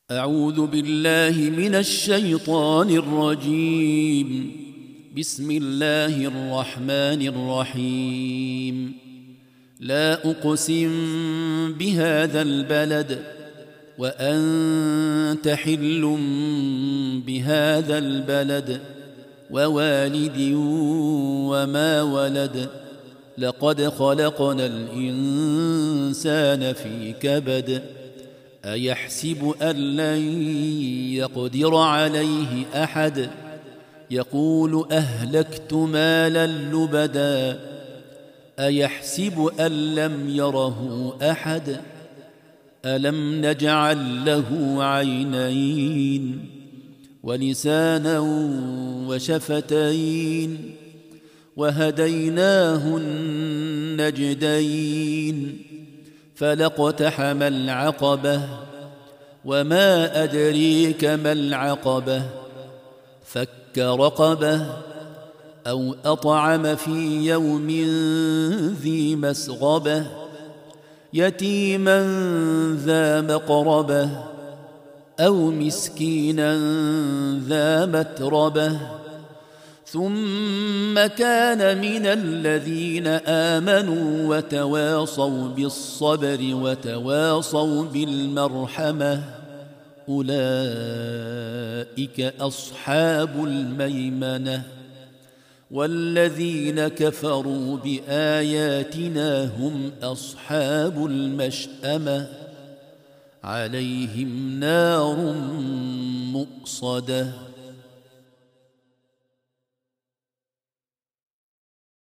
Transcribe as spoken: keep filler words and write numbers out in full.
أعوذ بالله من الشيطان الرجيم. بسم الله الرحمن الرحيم. لا أقسم بهذا البلد وأنت حل بهذا البلد ووالد وما ولد لقد خلقنا الإنسان في كبد أيحسب أن لن يقدر عليه أحد يقول أهلكت مالا لبدا أيحسب أن لم يره أحد ألم نجعل له عينين ولسانا وشفتين وهديناه النجدين فلاقتحم العقبة وما أدريك ما العقبة فك رقبة أو أطعم في يوم ذي مسغبة يتيما ذا مقربة أو مسكينا ذا متربة ثم كان من الذين آمنوا وتواصوا بالصبر وتواصوا بالمرحمة أولئك أصحاب الميمنة والذين كفروا بآياتنا هم أصحاب المشأمة عليهم نار مؤصدة.